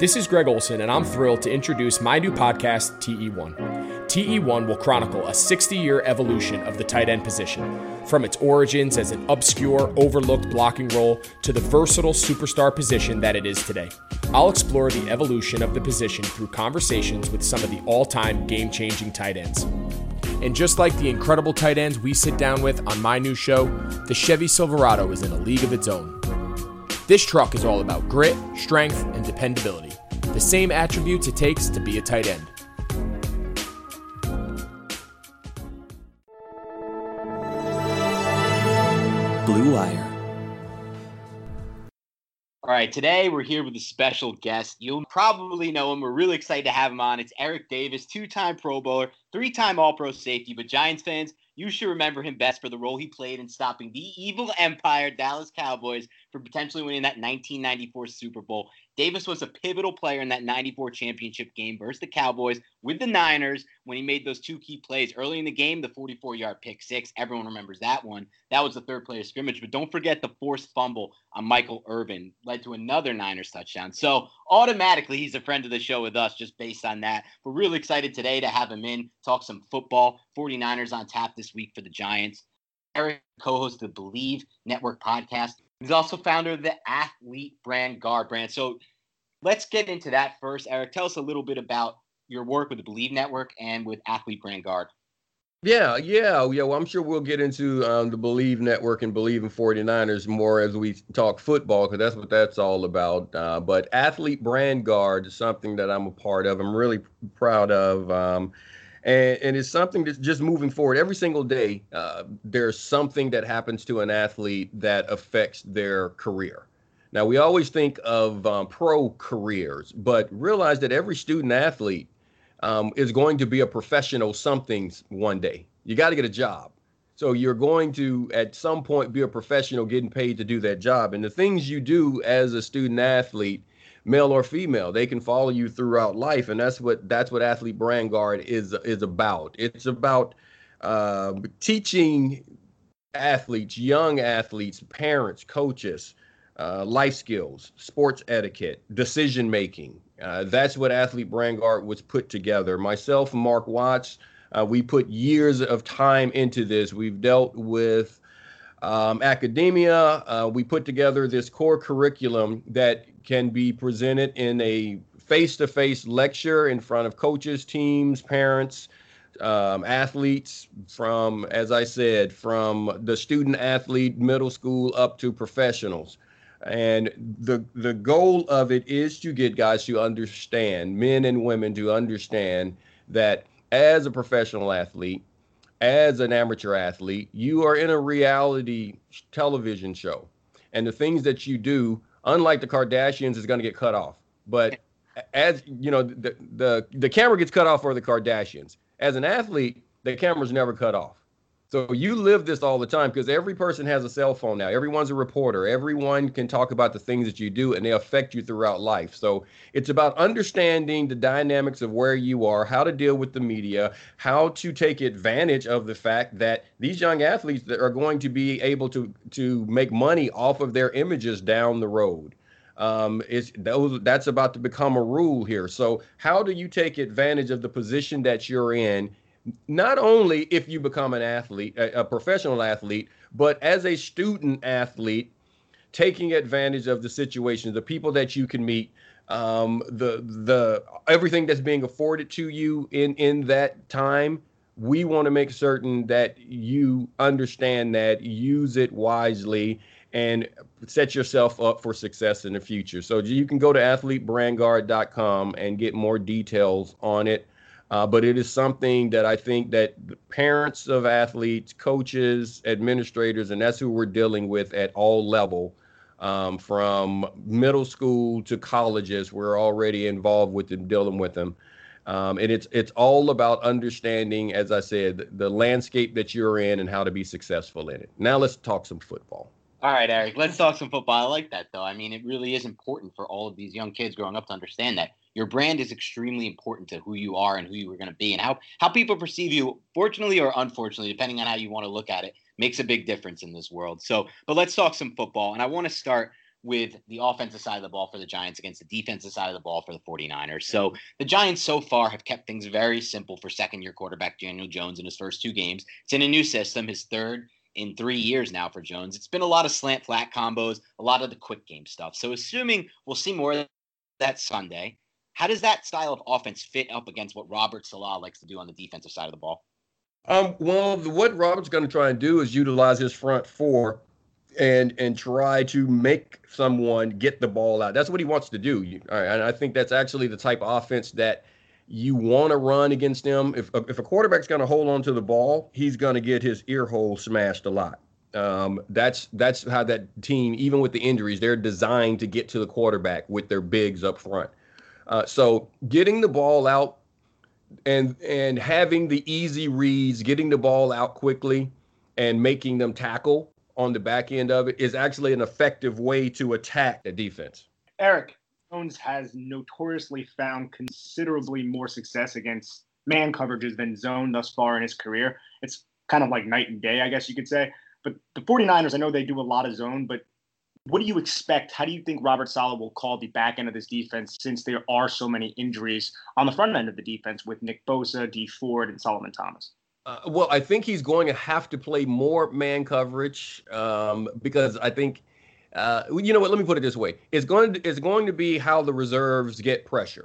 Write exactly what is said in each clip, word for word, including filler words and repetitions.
This is Greg Olson, and I'm thrilled to introduce my new podcast, T E one. T E one will chronicle a sixty-year evolution of the tight end position, from its origins as an obscure, overlooked blocking role to the versatile superstar position that it is today. I'll explore the evolution of the position through conversations with some of the all-time game-changing tight ends. And just like the incredible tight ends we sit down with on my new show, the Chevy Silverado is in a league of its own. This truck is all about grit, strength, and dependability, the same attributes it takes to be a tight end. Blue Wire. All right, today we're here with a special guest. You'll probably know him. We're really excited to have him on. It's Eric Davis, two-time Pro Bowler, three-time All-Pro safety. But Giants fans, you should remember him best for the role he played in stopping the evil empire Dallas Cowboys from potentially winning that nineteen ninety-four Super Bowl. Davis was a pivotal player in that ninety-four championship game versus the Cowboys with the Niners when he made those two key plays. Early in the game, the forty-four-yard pick six. Everyone remembers that one. That was the third play of scrimmage. But don't forget the forced fumble on Michael Irvin led to another Niners touchdown. So automatically, he's a friend of the show with us just based on that. We're really excited today to have him in, talk some football. forty-niners on tap this week for the Giants. Eric, co-host of the Believe Network podcast. He's also founder of the Athlete Brand Guard brand. So let's get into that first. Eric, tell us a little bit about your work with the Believe Network and with Athlete Brand Guard. Yeah, yeah, yeah. Well, I'm sure we'll get into um, the Believe Network and Believe in forty-niners more as we talk football, because that's what that's all about. Uh, but Athlete Brand Guard is something that I'm a part of. I'm really proud of. Um, and, and it's something that's just moving forward. Every single day, uh, there's something that happens to an athlete that affects their career. Now, we always think of um, pro careers, but realize that every student athlete Um, is going to be a professional something one day. You got to get a job. So you're going to, at some point, be a professional getting paid to do that job. And the things you do as a student athlete, male or female, they can follow you throughout life. And that's what that's what Athlete Brand Guard is, is about. It's about uh, teaching athletes, young athletes, parents, coaches, uh, life skills, sports etiquette, decision making. Uh, that's what Athlete Brand Guard was put together. Myself and Mark Watts, uh, we put years of time into this. We've dealt with um, academia. Uh, we put together this core curriculum that can be presented in a face-to-face lecture in front of coaches, teams, parents, um, athletes, from, as I said, from the student athlete, middle school, up to professionals. And the the goal of it is to get guys to understand, men and women to understand that as a professional athlete, as an amateur athlete, you are in a reality television show. And the things that you do, unlike the Kardashians, is going to get cut off. But as you know, the, the, the camera gets cut off for the Kardashians. As an athlete, the camera's never cut off. So you live this all the time because every person has a cell phone now. Everyone's a reporter. Everyone can talk about the things that you do, and they affect you throughout life. So it's about understanding the dynamics of where you are, how to deal with the media, how to take advantage of the fact that these young athletes that are going to be able to, to make money off of their images down the road. Um, it's those, that's about to become a rule here. So how do you take advantage of the position that you're in? Not only if you become an athlete, a, a professional athlete, but as a student athlete, taking advantage of the situation, the people that you can meet, um, the the everything that's being afforded to you in, in that time. We want to make certain that you understand that, use it wisely, and set yourself up for success in the future. So you can go to athlete brand guard dot com and get more details on it. Uh, but it is something that I think that the parents of athletes, coaches, administrators, and that's who we're dealing with at all level, um, from middle school to colleges. We're already involved with them, dealing with them. Um, and it's it's all about understanding, as I said, the, the landscape that you're in and how to be successful in it. Now let's talk some football. All right, Eric, let's talk some football. I like that, though. I mean, it really is important for all of these young kids growing up to understand that your brand is extremely important to who you are and who you are going to be, and how, how people perceive you, fortunately or unfortunately, depending on how you want to look at it, makes a big difference in this world. So, but let's talk some football. And I want to start with the offensive side of the ball for the Giants against the defensive side of the ball for the 49ers. So the Giants so far have kept things very simple for second-year quarterback Daniel Jones in his first two games. It's in a new system, his third in three years now for Jones. It's been a lot of slant-flat combos, a lot of the quick game stuff. So assuming we'll see more of that Sunday, how does that style of offense fit up against what Robert Saleh likes to do on the defensive side of the ball? Um, well, what Robert's going to try and do is utilize his front four and and try to make someone get the ball out. That's what he wants to do. You, and I think that's actually the type of offense that you want to run against them. If, if a quarterback's going to hold on to the ball, he's going to get his ear hole smashed a lot. Um, that's that's how that team, even with the injuries, they're designed to get to the quarterback with their bigs up front. Uh, so getting the ball out and and having the easy reads, getting the ball out quickly and making them tackle on the back end of it is actually an effective way to attack the defense. Eric, Jones has notoriously found considerably more success against man coverages than zone thus far in his career. It's kind of like night and day, I guess you could say. But the 49ers, I know they do a lot of zone, but what do you expect? How do you think Robert Saleh will call the back end of this defense since there are so many injuries on the front end of the defense with Nick Bosa, Dee Ford, and Solomon Thomas? Uh, well, I think he's going to have to play more man coverage um, because I think, uh, you know what, let me put it this way. It's going to, it's going to be how the reserves get pressure.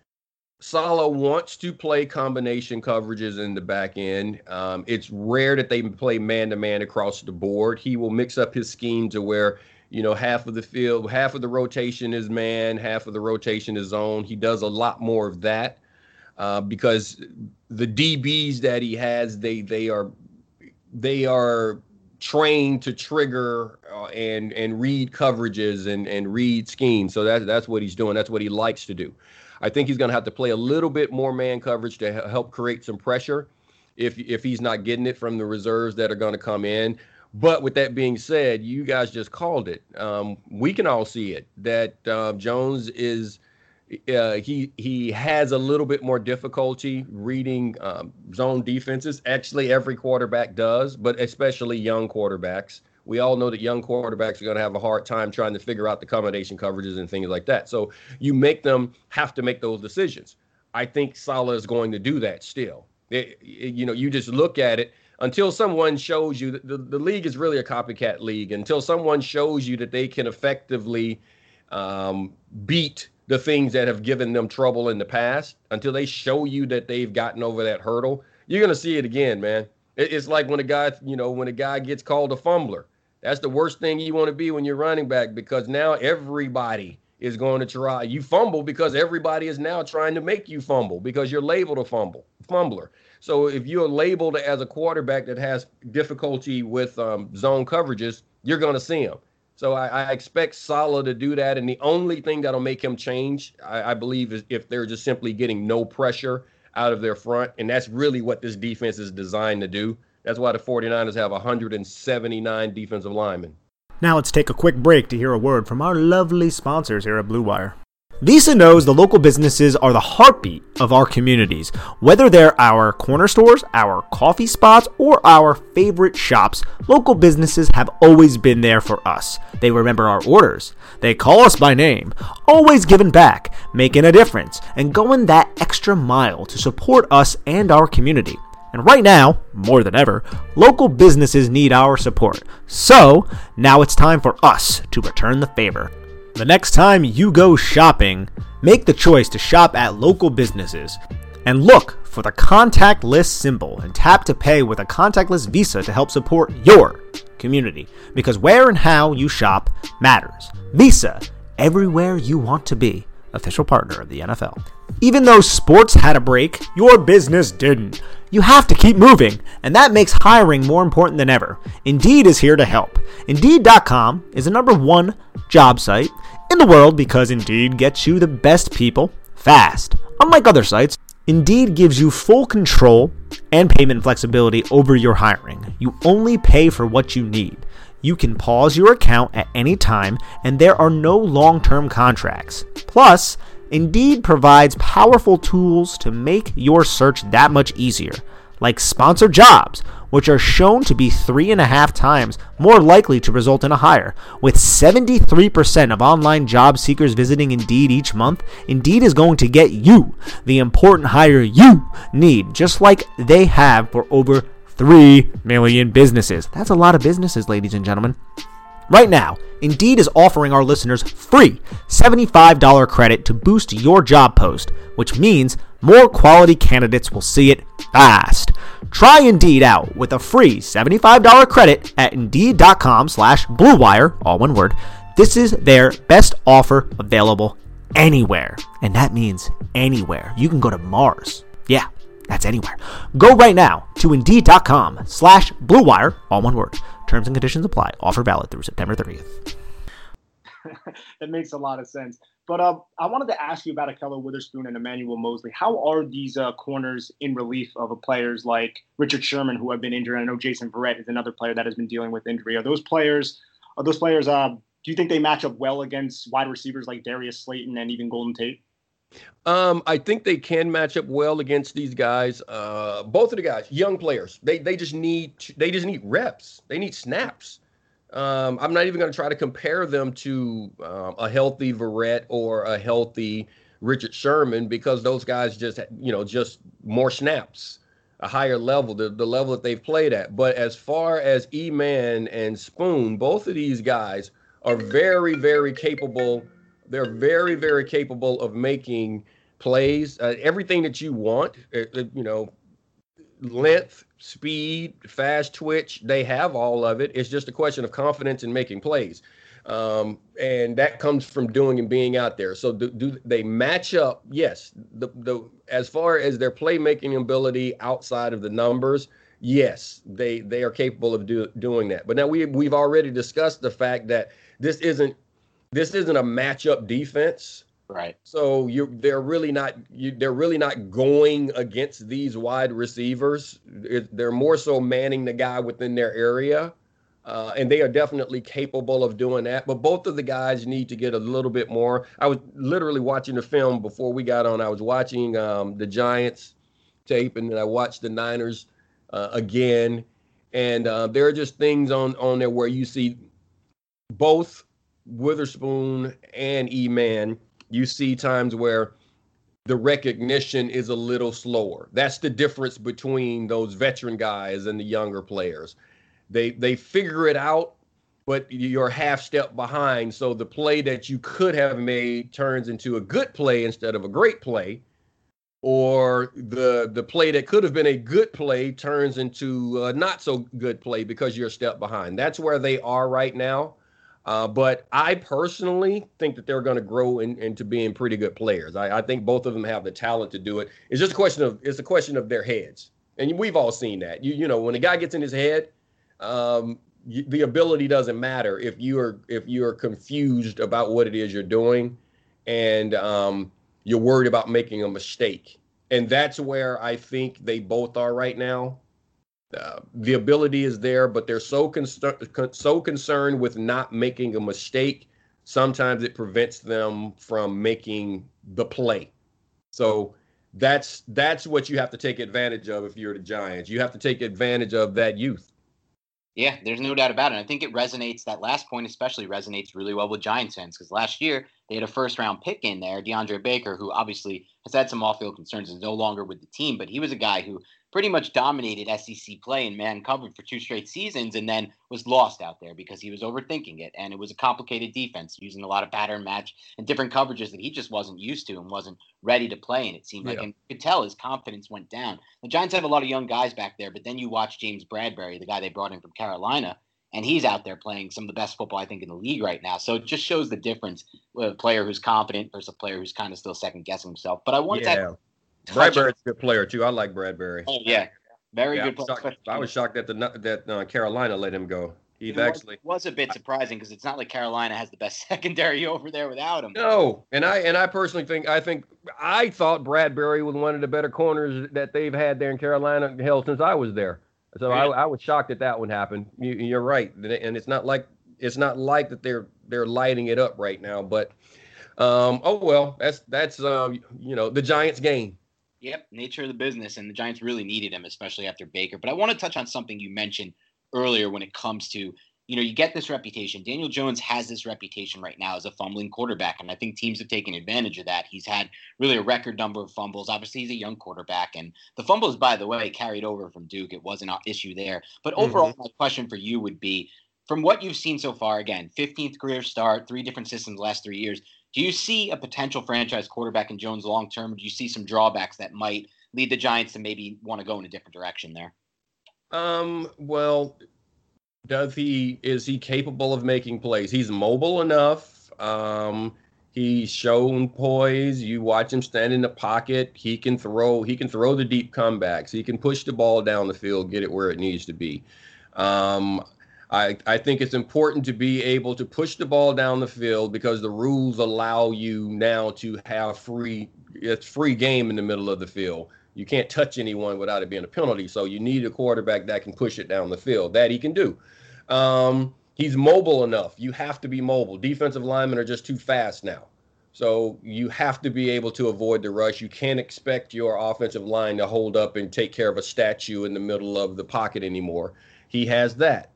Saleh wants to play combination coverages in the back end. Um, it's rare that they play man-to-man across the board. He will mix up his scheme to where, you know, half of the field, half of the rotation is man, half of the rotation is zone. He does a lot more of that. Uh, because the D Bs that he has, they they are they are trained to trigger uh, and and read coverages and and read schemes. So that's that's what he's doing. That's what he likes to do. I think he's going to have to play a little bit more man coverage to help create some pressure if if he's not getting it from the reserves that are going to come in. But with that being said, you guys just called it. Um, we can all see it that uh, Jones is. Uh, he he has a little bit more difficulty reading um, zone defenses. Actually, every quarterback does, but especially young quarterbacks. We all know that young quarterbacks are going to have a hard time trying to figure out the combination coverages and things like that. So you make them have to make those decisions. I think Saleh is going to do that still. It, it, you know, you just look at it until someone shows you that the, the league is really a copycat league. Until someone shows you that they can effectively um, beat the things that have given them trouble in the past, until they show you that they've gotten over that hurdle, you're going to see it again, man. It's like when a guy, you know, when a guy gets called a fumbler. That's the worst thing you want to be when you're running back, because now everybody is going to try. You fumble because everybody is now trying to make you fumble because you're labeled a fumble, fumbler. So if you're labeled as a quarterback that has difficulty with um, zone coverages, you're going to see them. So I, I expect Saleh to do that. And the only thing that'll make him change, I, I believe, is if they're just simply getting no pressure out of their front. And that's really what this defense is designed to do. That's why the 49ers have one hundred seventy-nine defensive linemen. Now let's take a quick break to hear a word from our lovely sponsors here at Blue Wire. Visa knows the local businesses are the heartbeat of our communities. Whether they're our corner stores, our coffee spots, or our favorite shops, local businesses have always been there for us. They remember our orders. They call us by name, always giving back, making a difference, and going that extra mile to support us and our community. And right now, more than ever, local businesses need our support. So, now it's time for us to return the favor. The next time you go shopping, make the choice to shop at local businesses and look for the contactless symbol and tap to pay with a contactless Visa to help support your community, because where and how you shop matters. Visa, everywhere you want to be. Official partner of the N F L. Even though sports had a break, your business didn't. You have to keep moving, and that makes hiring more important than ever. Indeed is here to help. Indeed dot com is the number one job site in the world because Indeed gets you the best people fast. Unlike other sites, Indeed gives you full control and payment flexibility over your hiring. You only pay for what you need. You can pause your account at any time, and there are no long-term contracts. Plus, Indeed provides powerful tools to make your search that much easier, like sponsored jobs, which are shown to be three and a half times more likely to result in a hire. With seventy-three percent of online job seekers visiting Indeed each month, Indeed is going to get you the important hire you need, just like they have for over three million businesses. That's a lot of businesses, ladies and gentlemen. Right now, Indeed is offering our listeners free seventy-five dollars credit to boost your job post, which means more quality candidates will see it fast. Try Indeed out with a free seventy-five dollars credit at Indeed.com slash Blue Wire, all one word. This is their best offer available anywhere, and that means anywhere. You can go to Mars. Yeah, that's anywhere. Go right now to Indeed.com slash Blue Wire, all one word. Terms and conditions apply. Offer valid through September thirtieth. That makes a lot of sense. But uh, I wanted to ask you about Ahkello Witherspoon and Emmanuel Mosley. How are these uh, corners in relief of uh, players like Richard Sherman, who have been injured? I know Jason Verrett is another player that has been dealing with injury. Are those players? Are those players? Uh, do you think they match up well against wide receivers like Darius Slayton and even Golden Tate? Um, I think they can match up well against these guys. Uh, both of the guys, young players, they they just need they just need reps. They need snaps. Um, I'm not even going to try to compare them to um, a healthy Verrett or a healthy Richard Sherman, because those guys just you know just more snaps, a higher level, the the level that they've played at. But as far as E-Man and Spoon, both of these guys are very very capable. They're very, very capable of making plays. Uh, everything that you want, uh, you know, length, speed, fast twitch, they have all of it. It's just a question of confidence in making plays. Um, and that comes from doing and being out there. So do, do they match up? Yes. The, the, as far as their playmaking ability outside of the numbers, yes, they, they are capable of do, doing that. But now we, we've already discussed the fact that this isn't, This isn't a matchup defense, right? So you they're really not you, they're really not going against these wide receivers. It, they're more so manning the guy within their area, uh, and they are definitely capable of doing that. But both of the guys need to get a little bit more. I was literally watching the film before we got on. I was watching um, the Giants tape, and then I watched the Niners uh, again, and uh, there are just things on on there where you see both Witherspoon and E-Man, you see times where the recognition is a little slower. That's the difference between those veteran guys and the younger players. They they figure it out, but you're half step behind. So the play that you could have made turns into a good play instead of a great play, or the the play that could have been a good play turns into a not so good play because you're a step behind. That's where they are right now. Uh, but I personally think that they're going to grow in, into being pretty good players. I, I think both of them have the talent to do it. It's just a question of it's a question of their heads, and we've all seen that. You you know when a guy gets in his head, um, you, the ability doesn't matter if you are if you are confused about what it is you're doing, and um, you're worried about making a mistake. And that's where I think they both are right now. Uh, the ability is there, but they're so con- so concerned with not making a mistake. Sometimes it prevents them from making the play. So that's that's what you have to take advantage of if you're the Giants. You have to take advantage of that youth. Yeah, there's no doubt about it. I think it resonates. That last point especially resonates really well with Giants fans, because last year they had a first-round pick in there, DeAndre Baker, who obviously has had some off-field concerns, is no longer with the team, but he was a guy who pretty much dominated S E C play and man covered for two straight seasons, and then was lost out there because he was overthinking it. And it was a complicated defense using a lot of pattern match and different coverages that he just wasn't used to and wasn't ready to play. And it seemed yeah. like, and you could tell his confidence went down. The Giants have a lot of young guys back there, but then you watch James Bradbury, the guy they brought in from Carolina, and he's out there playing some of the best football, I think, in the league right now. So it just shows the difference with a player who's confident versus a player who's kind of still second guessing himself. But I wanted yeah. to Bradbury's a good player too. I like Bradbury. Oh yeah, very yeah, good. I was shocked, I was shocked that the that uh, Carolina let him go. He actually was, was a bit surprising because it's not like Carolina has the best secondary over there without him. No, and I and I personally think I think I thought Bradbury was one of the better corners that they've had there in Carolina, hell, since I was there. So really? I, I was shocked that that one happened. You, you're right, and it's not like it's not like that they're they're lighting it up right now. But um, oh well, that's that's uh, you know the Giants game. Yep, nature of the business, and the Giants really needed him, especially after Baker. But I want to touch on something you mentioned earlier when it comes to, you know, you get this reputation. Daniel Jones has this reputation right now as a fumbling quarterback, and I think teams have taken advantage of that. He's had really a record number of fumbles. Obviously, he's a young quarterback, and the fumbles, by the way, carried over from Duke. It wasn't an issue there. But overall, mm-hmm. my question for you would be, from what you've seen so far, again, fifteenth career start, three different systems the last three years, do you see a potential franchise quarterback in Jones long term? Do you see some drawbacks that might lead the Giants to maybe want to go in a different direction there? Um, well, does he is he capable of making plays? He's mobile enough. Um, he's shown poise. You watch him stand in the pocket. He can throw. He can throw the deep comebacks. He can push the ball down the field, get it where it needs to be. Um, I, I think it's important to be able to push the ball down the field because the rules allow you now to have free, it's free game in the middle of the field. You can't touch anyone without it being a penalty. So you need a quarterback that can push it down the field. That he can do. Um, he's mobile enough. You have to be mobile. Defensive linemen are just too fast now. So you have to be able to avoid the rush. You can't expect your offensive line to hold up and take care of a statue in the middle of the pocket anymore. He has that.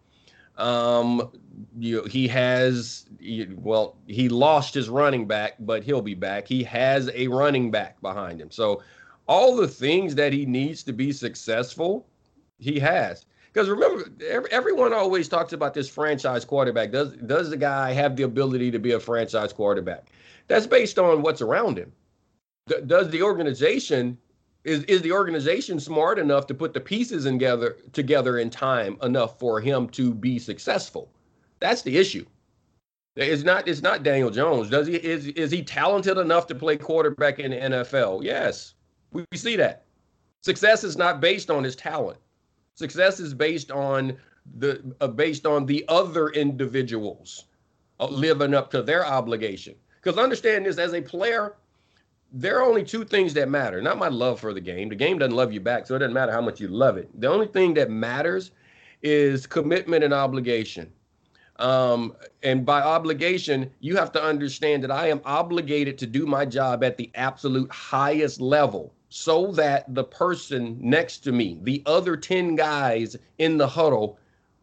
Um, you, he has, well, he lost his running back, but he'll be back. He has a running back behind him. So all the things that he needs to be successful, he has. Because remember, everyone always talks about this franchise quarterback. Does, does the guy have the ability to be a franchise quarterback? That's based on what's around him. D- does the organization Is is the organization smart enough to put the pieces together together in time enough for him to be successful? That's the issue. It's not it's not Daniel Jones. Does he is is he talented enough to play quarterback in the N F L? Yes, we, we see that. Success is not based on his talent. Success is based on the uh, based on the other individuals uh, living up to their obligation. Because understand this, as a player, there are only two things that matter. Not my love for the game. The game doesn't love you back, so it doesn't matter how much you love it. The only thing that matters is commitment and obligation. Um, and by obligation, you have to understand that I am obligated to do my job at the absolute highest level so that the person next to me, the other ten guys in the huddle,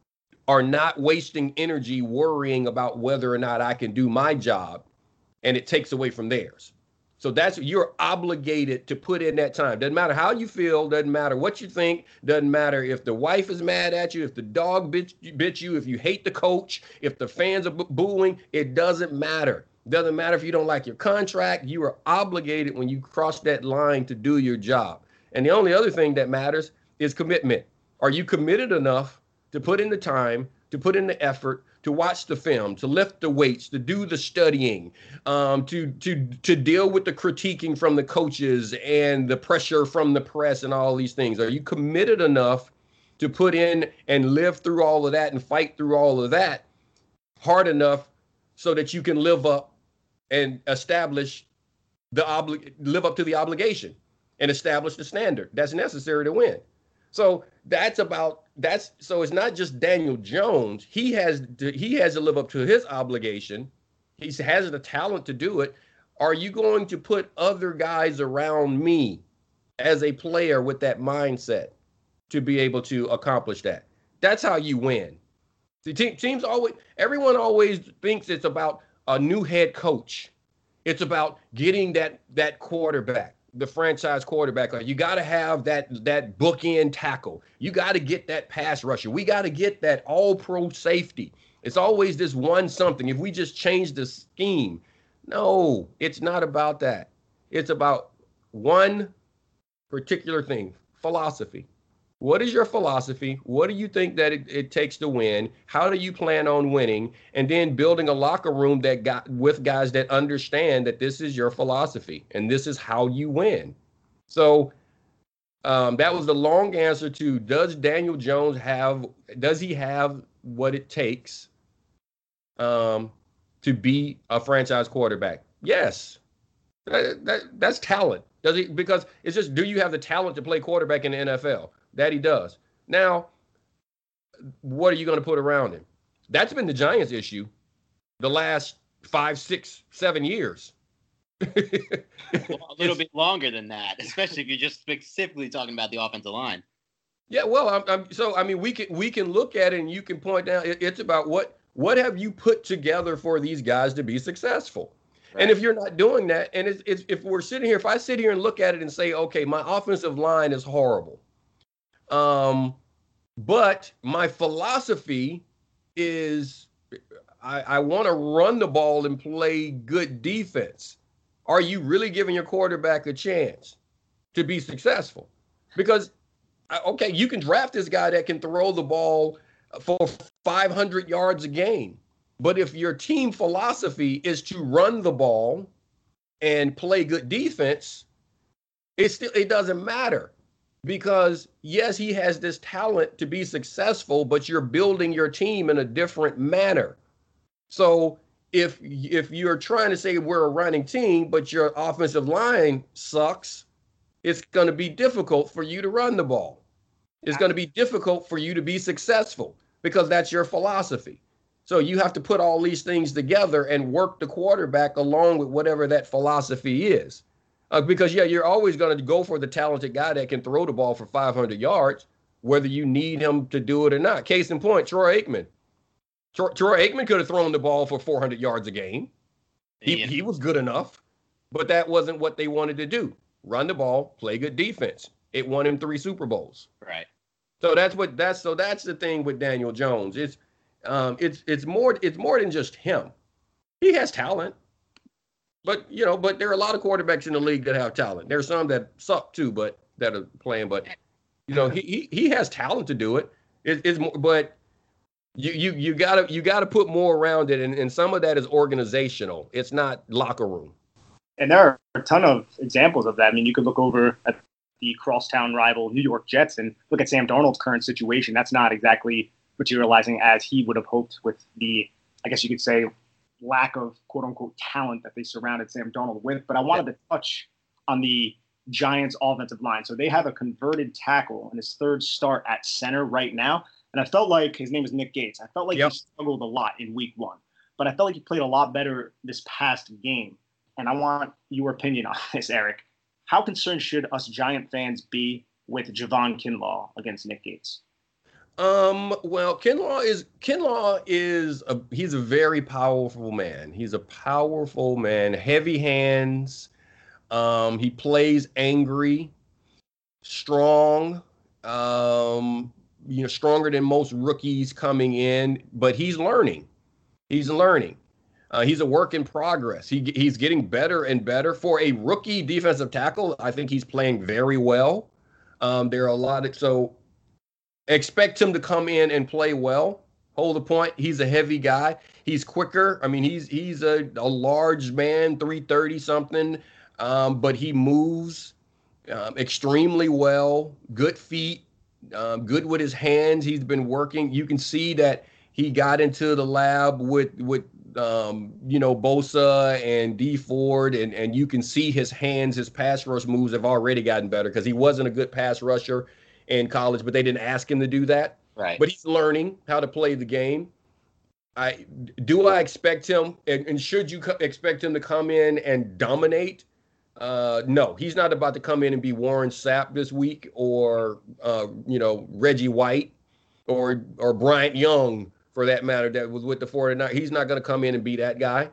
are not wasting energy worrying about whether or not I can do my job, and it takes away from theirs. So that's, you're obligated to put in that time. Doesn't matter how you feel, doesn't matter what you think, doesn't matter if the wife is mad at you, if the dog bit, bit you, if you hate the coach, if the fans are booing, it doesn't matter. Doesn't matter if you don't like your contract, you are obligated when you cross that line to do your job. And the only other thing that matters is commitment. Are you committed enough to put in the time, to put in the effort, to watch the film, to lift the weights, to do the studying, um, to to to deal with the critiquing from the coaches and the pressure from the press and all these things? Are you committed enough to put in and live through all of that and fight through all of that hard enough so that you can live up and establish the obli- live up to the obligation and establish the standard that's necessary to win? So that's about that's so it's not just Daniel Jones. He has to, he has to live up to his obligation. He has the talent to do it. Are you going to put other guys around me as a player with that mindset to be able to accomplish that? That's how you win. See, te- teams always, everyone always thinks it's about a new head coach. It's about getting that that quarterback, the franchise quarterback. You got to have that that bookend tackle. You got to get that pass rusher. We got to get that all-pro safety. It's always this one something. If we just change the scheme, no, it's not about that. It's about one particular thing, philosophy. What is your philosophy? What do you think that it, it takes to win? How do you plan on winning? And then building a locker room that got with guys that understand that this is your philosophy and this is how you win. So um, that was the long answer to, does Daniel Jones have, does he have what it takes um, to be a franchise quarterback? Yes. That, that, that's talent. Does he? Because it's just, do you have the talent to play quarterback in the N F L? That he does. Now, what are you going to put around him? That's been the Giants' issue the last five, six, seven years. Well, little bit longer than that, especially if you're just specifically talking about the offensive line. Yeah, well, I'm, I'm so I mean, we can we can look at it and you can point out it, it's about what what have you put together for these guys to be successful. Right. And if you're not doing that, and it's, it's, if we're sitting here, if I sit here and look at it and say, okay, my offensive line is horrible, um, but my philosophy is I, I want to run the ball and play good defense. Are you really giving your quarterback a chance to be successful? Because, okay, you can draft this guy that can throw the ball for five hundred yards a game. But if your team philosophy is to run the ball and play good defense, it still it doesn't matter because, yes, he has this talent to be successful, but you're building your team in a different manner. So if if you're trying to say we're a running team, but your offensive line sucks, it's going to be difficult for you to run the ball. It's going to be difficult for you to be successful because that's your philosophy. So you have to put all these things together and work the quarterback along with whatever that philosophy is. Uh, because, yeah, you're always going to go for the talented guy that can throw the ball for five hundred yards, whether you need him to do it or not. Case in point, Troy Aikman. Troy, Troy Aikman could have thrown the ball for four hundred yards a game. He, yeah. he was good enough, but that wasn't what they wanted to do. Run the ball, play good defense. It won him three Super Bowls. Right. So that's what that's so that's the thing with Daniel Jones. It's Um, it's it's more it's more than just him. He has talent, but you know, but there are a lot of quarterbacks in the league that have talent. There's some that suck too, but that are playing. But you know, he he, he has talent to do it. it it's more, but you you you gotta you gotta put more around it, and, and some of that is organizational. It's not locker room. And there are a ton of examples of that. I mean, you could look over at the crosstown rival New York Jets and look at Sam Darnold's current situation. That's not exactly materializing as he would have hoped with the, I guess you could say, lack of quote-unquote talent that they surrounded Sam Darnold with. But I wanted to touch on the Giants' offensive line. So they have a converted tackle in his third start at center right now. And I felt like, his name is Nick Gates, I felt like yep. he struggled a lot in week one. But I felt like he played a lot better this past game. And I want your opinion on this, Eric. How concerned should us Giant fans be with Javon Kinlaw against Nick Gates? Um, well, Kinlaw is Kinlaw is a he's a very powerful man. He's a powerful man, heavy hands. Um, he plays angry, strong, um, you know, stronger than most rookies coming in, but he's learning. He's learning. Uh, he's a work in progress. He he's getting better and better. For a rookie defensive tackle, I think he's playing very well. Um, there are a lot of so expect him to come in and play well. Hold the point. He's a heavy guy. He's quicker. I mean, he's he's a, a large man, three thirty something, um, but he moves um, extremely well. Good feet, um, good with his hands. He's been working. You can see that he got into the lab with with um, you know Bosa and Dee Ford, and and you can see his hands, his pass rush moves have already gotten better because he wasn't a good pass rusher in college, but they didn't ask him to do that. Right. But he's learning how to play the game. I do I expect him, and, and should you co- expect him to come in and dominate? Uh, no, he's not about to come in and be Warren Sapp this week, or uh, you know Reggie White, or or Bryant Young for that matter, that was with the forty-niners. He's not going to come in and be that guy.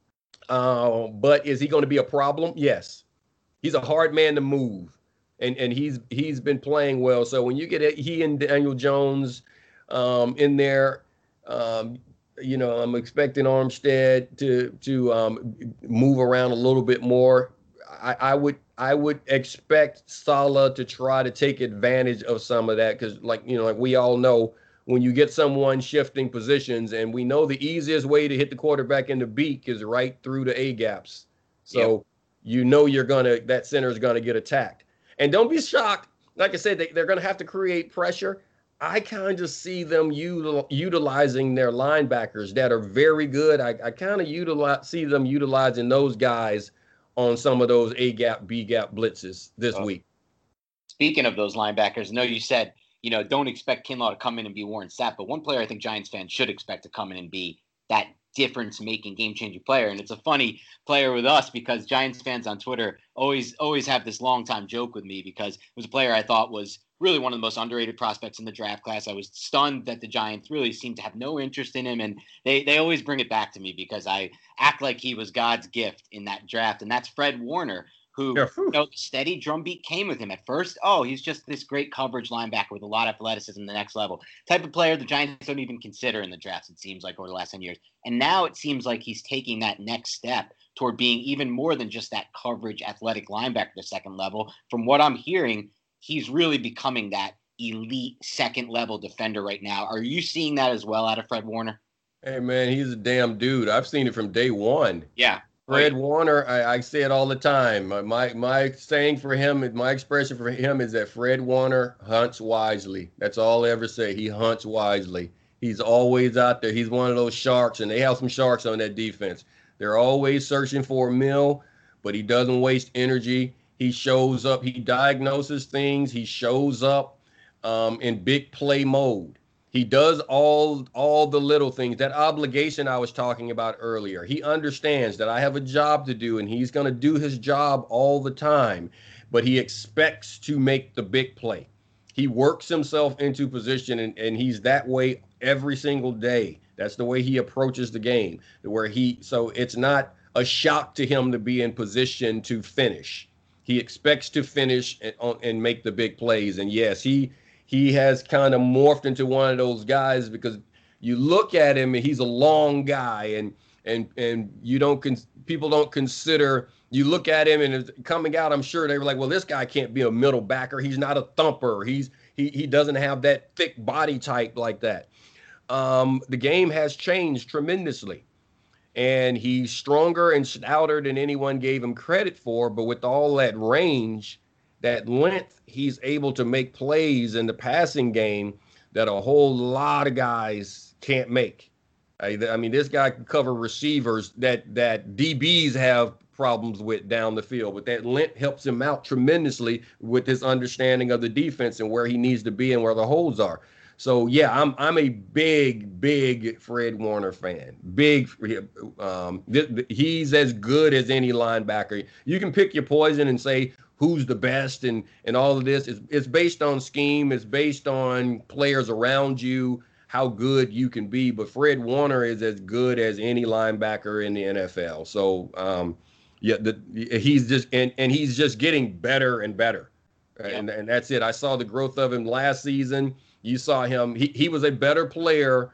Uh, but is he going to be a problem? Yes. He's a hard man to move. And and he's he's been playing well. So when you get he and Daniel Jones um, in there, um, you know, I'm expecting Armstead to to um, move around a little bit more. I, I would I would expect Saleh to try to take advantage of some of that because, like you know, like we all know, when you get someone shifting positions, and we know the easiest way to hit the quarterback in the beak is right through the A gaps. So yep. you know you're gonna that center is gonna get attacked. And don't be shocked. Like I said, they, they're going to have to create pressure. I kind of see them util, utilizing their linebackers that are very good. I, I kind of utilize see them utilizing those guys on some of those A-gap, B-gap blitzes this oh. week. Speaking of those linebackers, I know you said, you know, don't expect Kinlaw to come in and be Warren Sapp, but one player I think Giants fans should expect to come in and be that difference-making, game-changing player. And it's a funny player with us because Giants fans on Twitter always always have this long-time joke with me because it was a player I thought was really one of the most underrated prospects in the draft class. I was stunned that the Giants really seemed to have no interest in him, and they, they always bring it back to me because I act like he was God's gift in that draft, and that's Fred Warner, who, Yeah. you know, the steady drumbeat came with him at first. Oh, he's just this great coverage linebacker with a lot of athleticism, the next level. Type of player the Giants don't even consider in the drafts, it seems like, over the last ten years. And now it seems like he's taking that next step toward being even more than just that coverage athletic linebacker at the second level. From what I'm hearing, he's really becoming that elite second level defender right now. Are you seeing that as well out of Fred Warner? Hey, man, he's a damn dude. I've seen it from day one. Yeah. Fred Warner, I, I say it all the time. My, my my saying for him, my expression for him is that Fred Warner hunts wisely. That's all I ever say. He hunts wisely. He's always out there. He's one of those sharks, and they have some sharks on that defense. They're always searching for a meal, but he doesn't waste energy. He shows up. He diagnoses things. He shows up um, in big play mode. He does all all the little things, that obligation I was talking about earlier. He understands that I have a job to do, and he's going to do his job all the time, but he expects to make the big play. He works himself into position, and, and he's that way every single day. That's the way he approaches the game, where he so it's not a shock to him to be in position to finish. He expects to finish and, and make the big plays. And yes, he he has kind of morphed into one of those guys because you look at him and he's a long guy, and and and you don't con- people don't consider. You look at him and it's coming out, I'm sure they were like, well, this guy can't be a middle backer. He's not a thumper. He's he he doesn't have that thick body type like that. Um, the game has changed tremendously, and he's stronger and stouter than anyone gave him credit for. But with all that range, that length, he's able to make plays in the passing game that a whole lot of guys can't make. I, I mean, this guy can cover receivers that that D Bs have problems with down the field, but that length helps him out tremendously with his understanding of the defense and where he needs to be and where the holes are. So yeah, I'm I'm a big big Fred Warner fan. Big, um, th- th- he's as good as any linebacker. You can pick your poison and say who's the best and and all of this. It's it's based on scheme. It's based on players around you, how good you can be. But Fred Warner is as good as any linebacker in the N F L. So um, yeah, the, he's just and and he's just getting better and better, Yep. and and that's it. I saw the growth of him last season. You saw him. He he was a better player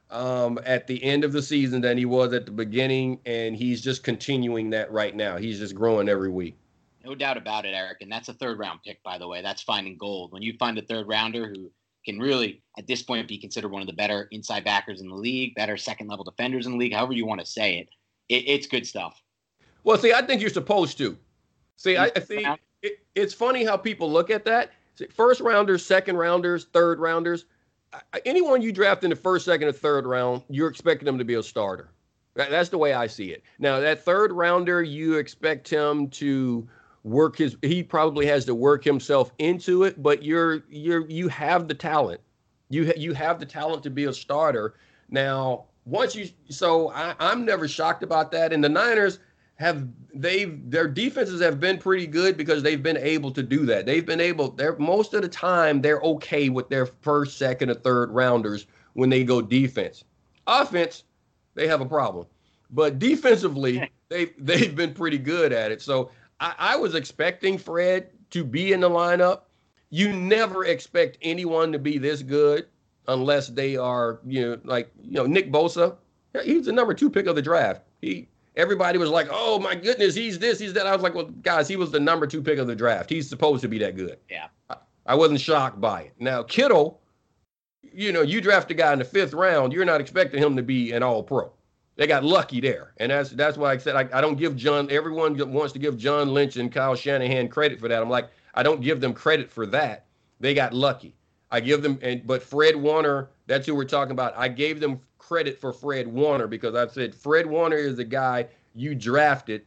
um, at the end of the season than he was at the beginning, and he's just continuing that right now. He's just growing every week. No doubt about it, Eric. And that's a third round pick, by the way. That's finding gold. When you find a third rounder who can really, at this point, be considered one of the better inside backers in the league, better second level defenders in the league, however you want to say it, it it's good stuff. Well, see, I think you're supposed to. See, I, I think it, it's funny how people look at that. First rounders, second rounders, third rounders, anyone you draft in the first, second, or third round, you're expecting them to be a starter. That's the way I see it. Now, that third rounder, you expect him to work his. He probably has to work himself into it, but you're you're you have the talent. You you have the talent to be a starter. Now, once you, so I, I'm never shocked about that. And the Niners have they've their defenses have been pretty good because they've been able to do that. They've been able, they're most of the time they're okay with their first, second, or third rounders when they go defense. Offense, they have a problem. But defensively, they've they've been pretty good at it. So I, I was expecting Fred to be in the lineup. You never expect anyone to be this good unless they are, you know, like, you know, Nick Bosa. He's the number two pick of the draft. He Everybody was like, oh, my goodness, he's this, he's that. I was like, well, guys, he was the number two pick of the draft. He's supposed to be that good. Yeah. I, I wasn't shocked by it. Now, Kittle, you know, you draft a guy in the fifth round, you're not expecting him to be an all-pro. They got lucky there. And that's that's why I said I, I don't give John, everyone wants to give John Lynch and Kyle Shanahan credit for that. I'm like, I don't give them credit for that. They got lucky. I give them, and but Fred Warner, that's who we're talking about. I gave them credit for Fred Warner because I said Fred Warner is the guy you drafted.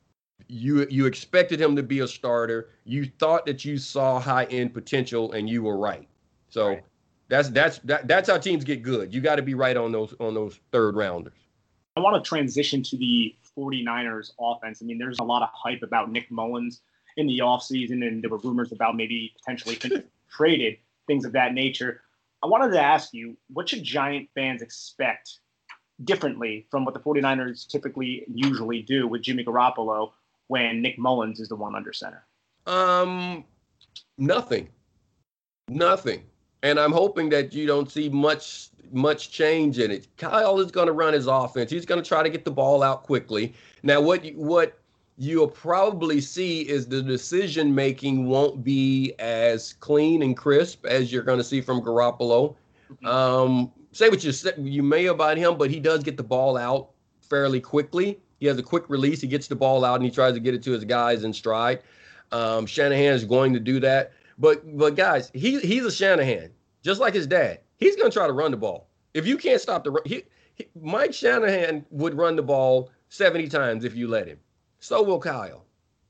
You you expected him to be a starter. You thought that you saw high end potential, and you were right. So Right. that's that's that, that's how teams get good. You got to be right on those on those third rounders. I want to transition to the 49ers offense. I mean, there's a lot of hype about Nick Mullins in the offseason, and there were rumors about maybe potentially traded, things of that nature. I wanted to ask you, what should Giant fans expect differently from what the 49ers typically usually do with Jimmy Garoppolo when Nick Mullins is the one under center? Um, nothing. Nothing. And I'm hoping that you don't see much much change in it. Kyle is going to run his offense. He's going to try to get the ball out quickly. Now, what you, what you'll probably see is the decision making won't be as clean and crisp as you're going to see from Garoppolo. Mm-hmm. Um, say what you you may about him, but he does get the ball out fairly quickly. He has a quick release. He gets the ball out and he tries to get it to his guys in stride. Um, Shanahan is going to do that. But but guys, he he's a Shanahan, just like his dad. He's going to try to run the ball. If you can't stop the run, he, he, Mike Shanahan would run the ball seventy times if you let him. So will Kyle.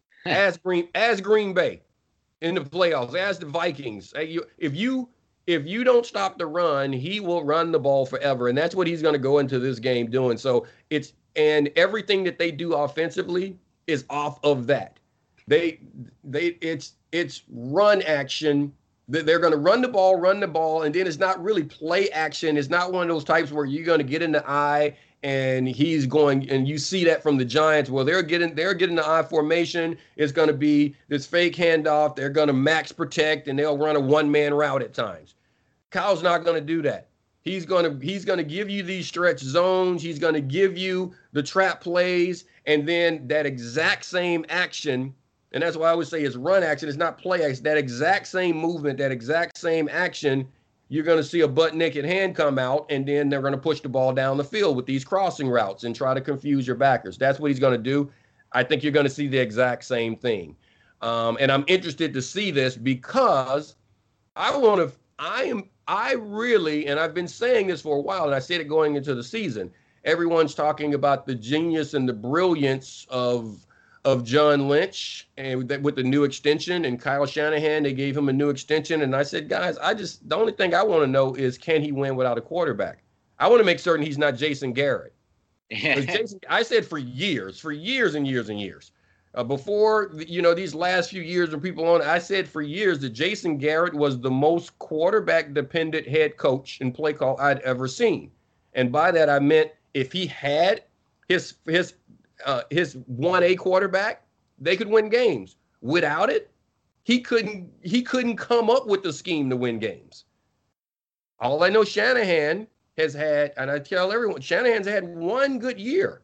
As Green as Green Bay in the playoffs, as the Vikings. If you if you don't stop the run, he will run the ball forever, and that's what he's going to go into this game doing. So it's and everything that they do offensively is off of that. They they it's it's run action. They're going to run the ball, run the ball, and then it's not really play action. It's not one of those types where you're going to get in the eye and he's going, and you see that from the Giants. Well, they're getting they're getting the I formation. It's going to be this fake handoff. They're going to max protect, and they'll run a one-man route at times. Kyle's not going to do that. He's going to he's going to give you these stretch zones. He's going to give you the trap plays, and then that exact same action. And that's why I always say it's run action. It's not play action. That exact same movement, that exact same action, you're going to see a butt naked hand come out, and then they're going to push the ball down the field with these crossing routes and try to confuse your backers. That's what he's going to do. I think you're going to see the exact same thing. Um, and I'm interested to see this because I want to, I am, I really, and I've been saying this for a while, and I said it going into the season. Everyone's talking about the genius and the brilliance of of John Lynch and that with the new extension and Kyle Shanahan, they gave him a new extension. And I said, guys, I just, the only thing I want to know is, can he win without a quarterback? I want to make certain he's not Jason Garrett. Jason, I said for years, for years and years and years, uh, before, you know, these last few years when people on, I said for years that Jason Garrett was the most quarterback dependent head coach and play call I'd ever seen. And by that, I meant if he had his, his, Uh, his one A quarterback, they could win games. Without it, he couldn't he couldn't come up with the scheme to win games. All I know Shanahan has had, and I tell everyone, Shanahan's had one good year.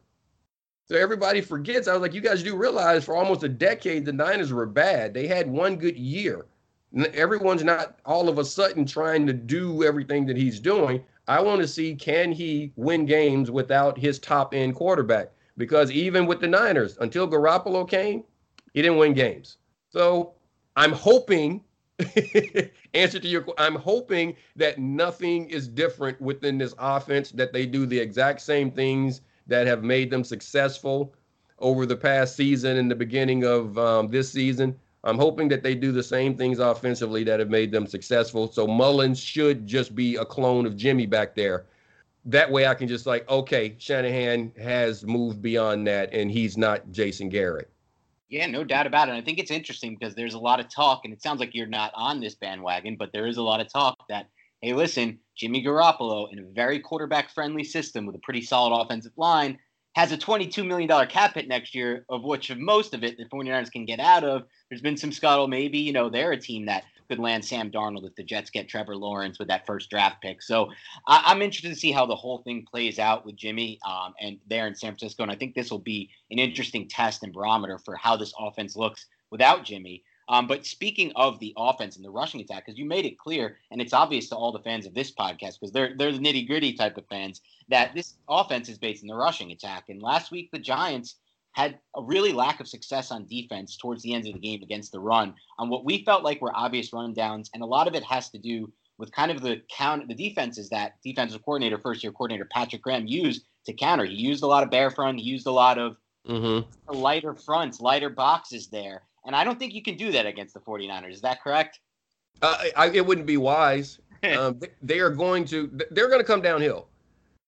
So everybody forgets. I was like, you guys do realize for almost a decade, the Niners were bad. They had one good year. Everyone's not all of a sudden trying to do everything that he's doing. I want to see, can he win games without his top-end quarterback? Because even with the Niners, until Garoppolo came, he didn't win games. So I'm hoping, answer to your, I'm hoping that nothing is different within this offense, that they do the exact same things that have made them successful over the past season and the beginning of um, this season. I'm hoping that they do the same things offensively that have made them successful. So Mullins should just be a clone of Jimmy back there. That way I can just like, okay, Shanahan has moved beyond that and he's not Jason Garrett. Yeah, no doubt about it. I think it's interesting because there's a lot of talk, and it sounds like you're not on this bandwagon, but there is a lot of talk that, hey, listen, Jimmy Garoppolo in a very quarterback-friendly system with a pretty solid offensive line has a twenty-two million dollars cap hit next year, of which most of it the 49ers can get out of. There's been some scuttle. Maybe, you know, they're a team that could land Sam Darnold if the Jets get Trevor Lawrence with that first draft pick. So I, I'm interested to see how the whole thing plays out with Jimmy um, and there in San Francisco. And I think this will be an interesting test and barometer for how this offense looks without Jimmy. Um, but speaking of the offense and the rushing attack, because you made it clear, and it's obvious to all the fans of this podcast, because they're they're the nitty gritty type of fans, that this offense is based in the rushing attack. And last week, the Giants had a really lack of success on defense towards the end of the game against the run on what we felt like were obvious rundowns. And a lot of it has to do with kind of the count, the defenses that defensive coordinator, first year coordinator Patrick Graham used to counter. He used a lot of bear front. He used a lot of mm-hmm. lighter fronts, lighter boxes there. And I don't think you can do that against the 49ers. Is that correct? Uh, I, it wouldn't be wise. um, they, they are going to, they're going to come downhill.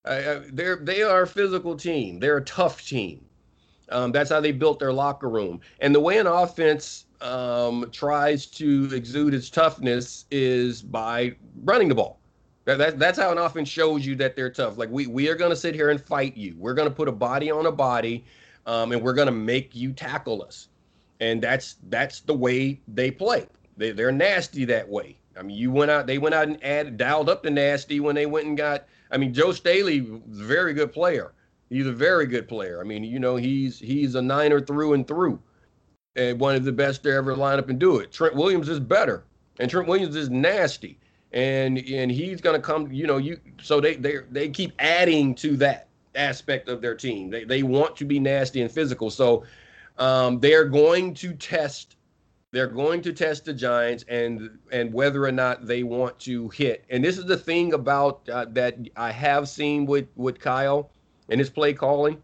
Uh, they're they are a physical team. They're a tough team. Um, that's how they built their locker room. And the way an offense um, tries to exude its toughness is by running the ball. That, that, that's how an offense shows you that they're tough. Like, we, we are going to sit here and fight you. We're going to put a body on a body, um, and we're going to make you tackle us. And that's that's the way they play. They, they're nasty that way. I mean, you went out, they went out and added, dialed up the nasty when they went and got, I mean, Joe Staley was a very good player. He's a very good player. I mean, you know, he's he's a Niner through and through, and one of the best to ever line up and do it. Trent Williams is better, and Trent Williams is nasty, and and he's gonna come. You know, you so they they they keep adding to that aspect of their team. They they want to be nasty and physical, so um, they're going to test. They're going to test the Giants and and whether or not they want to hit. And this is the thing about uh, that I have seen with with Kyle and his play calling.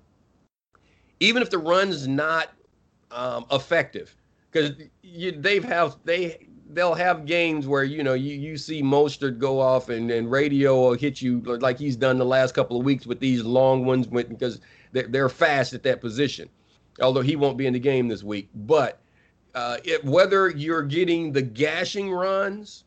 Even if the run's not um, effective, because they've have they they'll have games where you know you, you see Mostert go off and, and radio will hit you like he's done the last couple of weeks with these long ones because they're, they're fast at that position. Although he won't be in the game this week, but uh, it, whether you're getting the gashing runs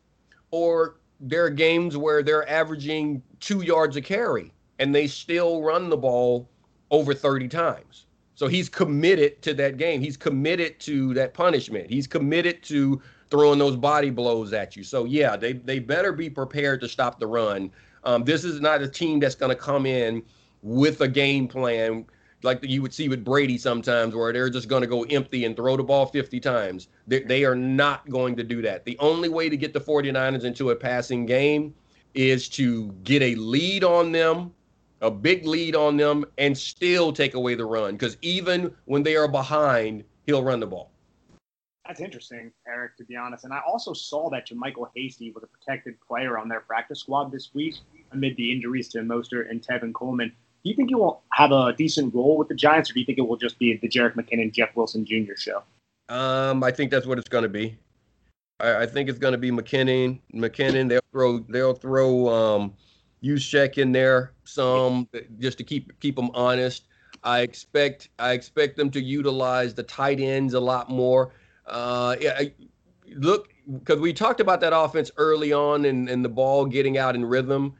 or there are games where they're averaging two yards a carry and they still run the ball over thirty times. So he's committed to that game. He's committed to that punishment. He's committed to throwing those body blows at you. So, yeah, they, they better be prepared to stop the run. Um, this is not a team that's going to come in with a game plan like you would see with Brady sometimes where they're just going to go empty and throw the ball fifty times. They, they are not going to do that. The only way to get the 49ers into a passing game is to get a lead on them, a big lead on them, and still take away the run. Because even when they are behind, he'll run the ball. That's interesting, Eric, to be honest. And I also saw that JaMycal Hasty was a protected player on their practice squad this week amid the injuries to Mostert and Tevin Coleman. Do you think he will have a decent role with the Giants, or do you think it will just be the Jerick McKinnon, Jeff Wilson Junior show? Um, I think that's what it's going to be. I, I think it's going to be McKinnon. McKinnon. They'll throw. They'll throw um, Juszczyk in there some just to keep keep them honest. I expect. I expect them to utilize the tight ends a lot more. Uh, yeah, I, look, because we talked about that offense early on, and, and the ball getting out in rhythm.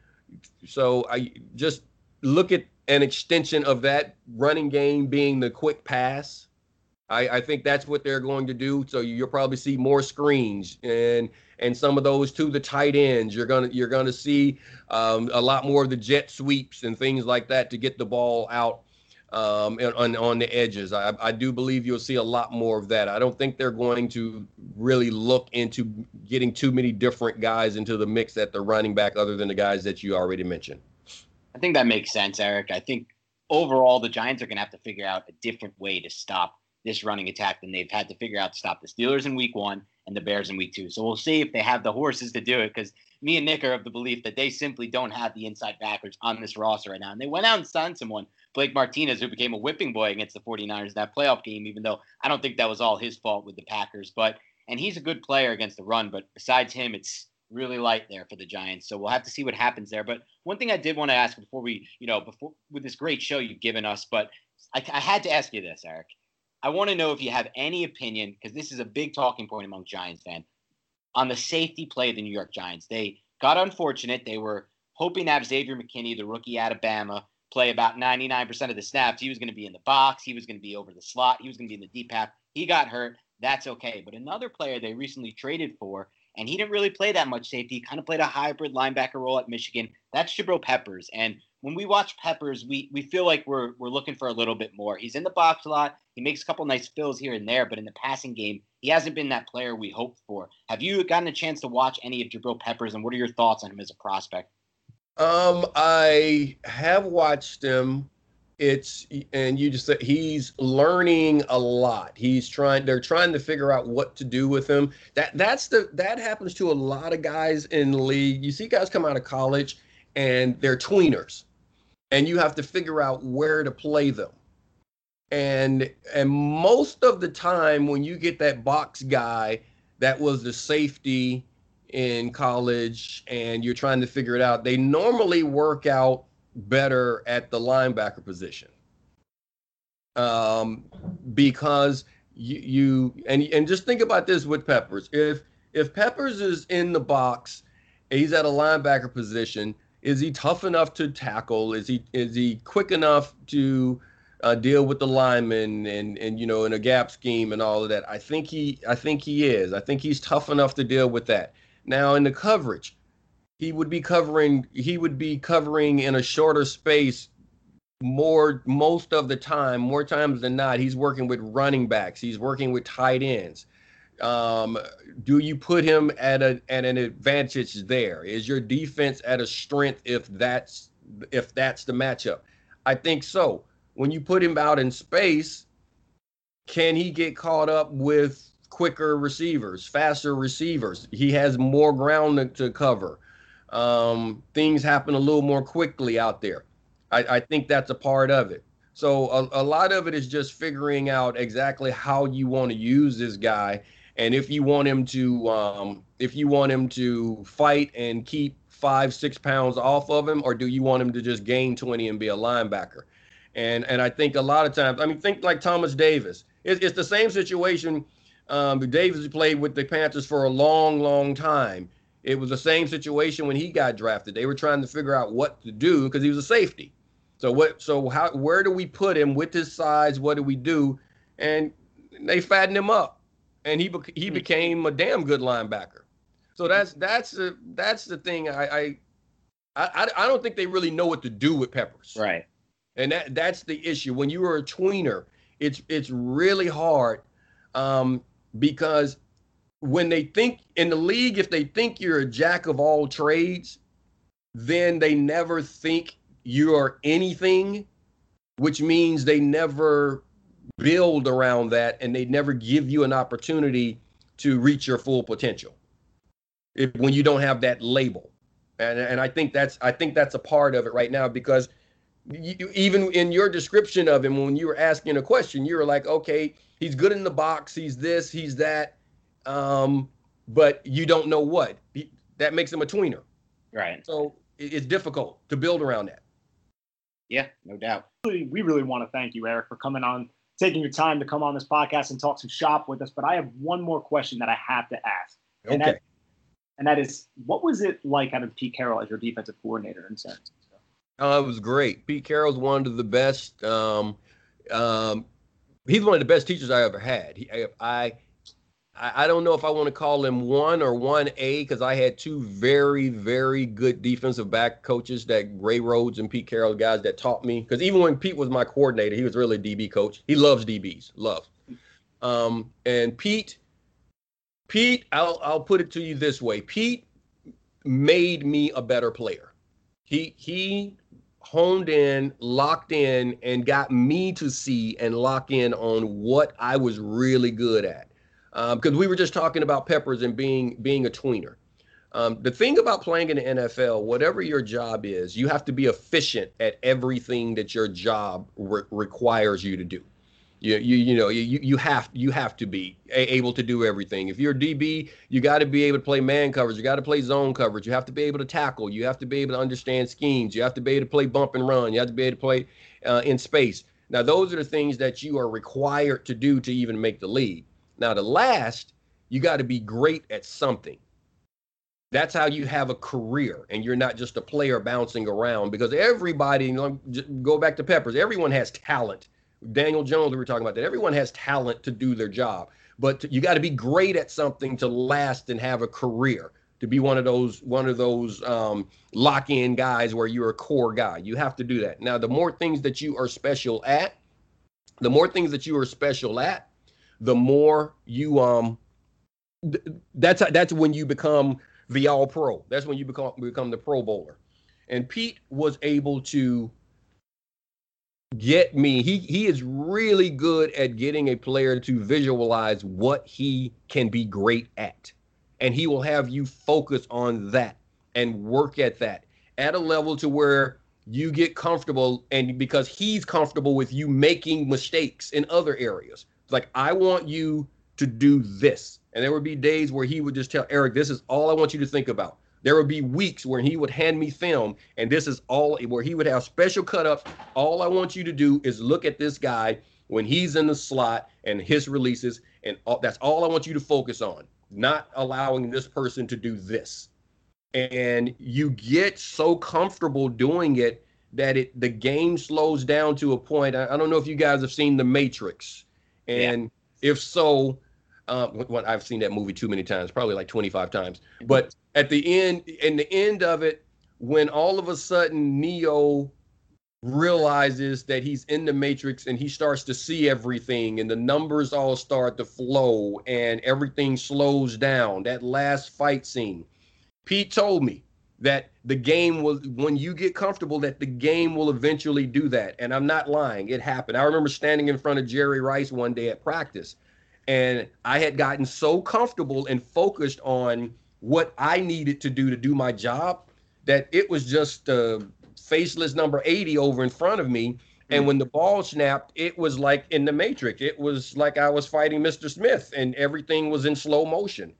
So I just look at an extension of that running game being the quick pass. I, I think that's what they're going to do. So you'll probably see more screens and and some of those to the tight ends. You're gonna you're gonna see um, a lot more of the jet sweeps and things like that to get the ball out um, on on the edges. I, I do believe you'll see a lot more of that. I don't think they're going to really look into getting too many different guys into the mix at the running back other than the guys that you already mentioned. I think that makes sense, Eric. I think overall the Giants are going to have to figure out a different way to stop this running attack than they've had to figure out to stop the Steelers in week one and the Bears in week two. So we'll see if they have the horses to do it, because me and Nick are of the belief that they simply don't have the inside backers on this roster right now. And they went out and signed someone, Blake Martinez, who became a whipping boy against the 49ers in that playoff game, even though I don't think that was all his fault with the Packers. But and he's a good player against the run, but besides him, it's really light there for the Giants. So we'll have to see what happens there. But one thing I did want to ask before we, you know, before with this great show you've given us, but I, I had to ask you this, Eric. I want to know if you have any opinion, because this is a big talking point among Giants fans, on the safety play of the New York Giants. They got unfortunate. They were hoping to have Xavier McKinney, the rookie out of Bama, play about ninety-nine percent of the snaps. He was going to be in the box. He was going to be over the slot. He was going to be in the deep half. He got hurt. That's okay. But another player they recently traded for, and he didn't really play that much safety. He kind of played a hybrid linebacker role at Michigan. That's Jabril Peppers. And when we watch Peppers, we we feel like we're we're looking for a little bit more. He's in the box a lot. He makes a couple nice fills here and there, but in the passing game, he hasn't been that player we hoped for. Have you gotten a chance to watch any of Jabril Peppers, and what are your thoughts on him as a prospect? Um, I have watched him. It's and you just said he's learning a lot. He's trying. They're trying to figure out what to do with him. That that's the that happens to a lot of guys in the league. You see guys come out of college and they're tweeners, and you have to figure out where to play them. And and most of the time when you get that box guy that was the safety in college and you're trying to figure it out, they normally work out better at the linebacker position. Um, because you, you and and just think about this with Peppers. If if Peppers is in the box, he's at a linebacker position. Is he tough enough to tackle? Is he is he quick enough to uh, deal with the linemen and and you know in a gap scheme and all of that? I think he I think he is. I think he's tough enough to deal with that. Now in the coverage, he would be covering he would be covering in a shorter space more most of the time, more times than not. He's working with running backs. He's working with tight ends. Um, do you put him at a at an advantage there? Is your defense at a strength if that's if that's the matchup? I think so. When you put him out in space, can he get caught up with quicker receivers, faster receivers? He has more ground to, to cover. Um, things happen a little more quickly out there. I, I think that's a part of it. So a, a lot of it is just figuring out exactly how you want to use this guy. And if you want him to, um, if you want him to fight and keep five, six pounds off of him, or do you want him to just gain twenty and be a linebacker? And and I think a lot of times, I mean, think like Thomas Davis. It's, it's the same situation. Um, Davis played with the Panthers for a long, long time. It was the same situation when he got drafted. They were trying to figure out what to do because he was a safety. So what? So how? Where do we put him with his size? What do we do? And they fattened him up. And he he became a damn good linebacker. So that's that's the that's the thing. I I I I don't think they really know what to do with Peppers. Right. And that that's the issue. When you are a tweener, it's it's really hard um, because when they think in the league, if they think you're a jack of all trades, then they never think you are anything, which means they never build around that, and they never give you an opportunity to reach your full potential if when you don't have that label. And and I think that's I think that's a part of it right now, because you, even in your description of him, when you were asking a question, you were like, okay, he's good in the box, he's this, he's that, um, but you don't know what. He, that makes him a tweener. Right. So it, it's difficult to build around that. Yeah, no doubt. We really want to thank you, Eric, for coming on, taking your time to come on this podcast and talk some shop with us. But I have one more question that I have to ask. Okay. And that, and that is, what was it like having Pete Carroll as your defensive coordinator in San Francisco? Oh, it was great. Pete Carroll's one of the best. Um, um, he's one of the best teachers I ever had. He, I, I, I don't know if I want to call him one or one A, because I had two very, very good defensive back coaches, that Ray Rhodes and Pete Carroll, guys that taught me. Because even when Pete was my coordinator, he was really a D B coach. He loves D Bs, loves. Um, and Pete, Pete, I'll I'll put it to you this way: Pete made me a better player. He he honed in, locked in, and got me to see and lock in on what I was really good at. Because um, we were just talking about Peppers and being being a tweener. Um, the thing about playing in the N F L, whatever your job is, you have to be efficient at everything that your job re- requires you to do. You you you know you you have you have to be a- able to do everything. If you're a D B, you got to be able to play man coverage. You got to play zone coverage. You have to be able to tackle. You have to be able to understand schemes. You have to be able to play bump and run. You have to be able to play uh, in space. Now, those are the things that you are required to do to even make the league. Now, the last, you got to be great at something. That's how you have a career, and you're not just a player bouncing around, because everybody, you know, go back to Peppers, everyone has talent. Daniel Jones, we were talking about that. Everyone has talent to do their job, but you got to be great at something to last and have a career, to be one of those one of those um, lock-in guys where you're a core guy. You have to do that. Now, the more things that you are special at, the more things that you are special at, the more you um, th- that's that's when you become the All-Pro. That's when you become become the Pro Bowler. And Pete was able to get me. He he is really good at getting a player to visualize what he can be great at. And he will have you focus on that and work at that at a level to where you get comfortable, and because he's comfortable with you making mistakes in other areas. It's like, I want you to do this. And there would be days where he would just tell Eric, this is all I want you to think about. There would be weeks where he would hand me film, and this is all where he would have special cut-ups. All I want you to do is look at this guy when he's in the slot and his releases, and all, that's all I want you to focus on, not allowing this person to do this. And you get so comfortable doing it that it the game slows down to a point. I, I don't know if you guys have seen The Matrix, and yeah. if so, um, well, I've seen that movie too many times, probably like twenty-five times. But at the end, in the end of it, when all of a sudden Neo realizes that he's in the Matrix and he starts to see everything, and the numbers all start to flow, and everything slows down. That last fight scene, Pete told me that the game will, when you get comfortable, that the game will eventually do that. And I'm not lying. It happened. I remember standing in front of Jerry Rice one day at practice, and I had gotten so comfortable and focused on what I needed to do to do my job that it was just uh, faceless number eighty over in front of me. And when the ball snapped, it was like in the Matrix. It was like I was fighting Mister Smith, and everything was in slow motion.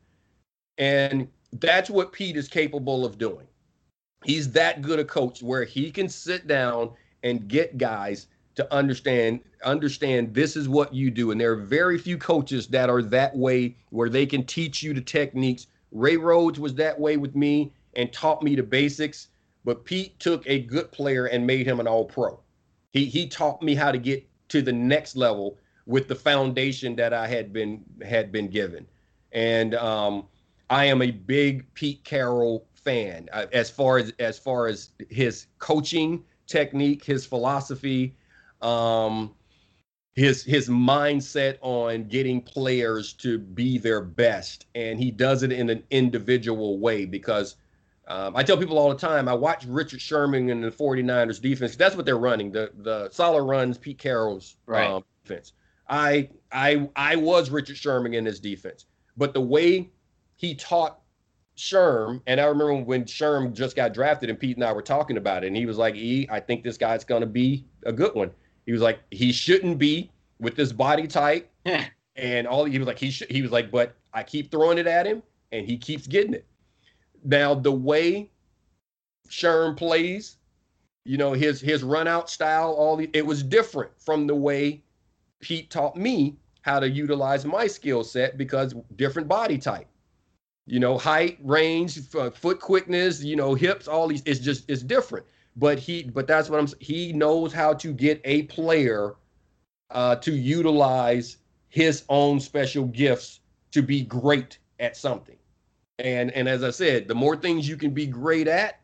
And that's what Pete is capable of doing. He's that good a coach where he can sit down and get guys to understand, understand this is what you do. And there are very few coaches that are that way, where they can teach you the techniques. Ray Rhodes was that way with me and taught me the basics, but Pete took a good player and made him an all-pro. He he taught me how to get to the next level with the foundation that I had been had been given. And um, I am a big Pete Carroll fan uh, as far as as far as his coaching technique, his philosophy, um, his his mindset on getting players to be their best, and he does it in an individual way. Because um, I tell people all the time, I watch Richard Sherman and the forty-niners defense. That's what they're running. The the solid runs, Pete Carroll's right. um, defense. I I I was Richard Sherman in his defense, but the way he taught Sherm, and I remember when Sherm just got drafted and Pete and I were talking about it, and he was like, E, I think this guy's going to be a good one. He was like, he shouldn't be with this body type. And all he was like, he sh- he was like, but I keep throwing it at him and he keeps getting it. Now, the way Sherm plays, you know, his, his run out style, all the, it was different from the way Pete taught me how to utilize my skill set, because different body type. You know, height, range, f- foot quickness, you know, hips, all these, it's just, it's different. But he, but that's what I'm saying. He knows how to get a player uh, to utilize his own special gifts to be great at something. And, and as I said, the more things you can be great at,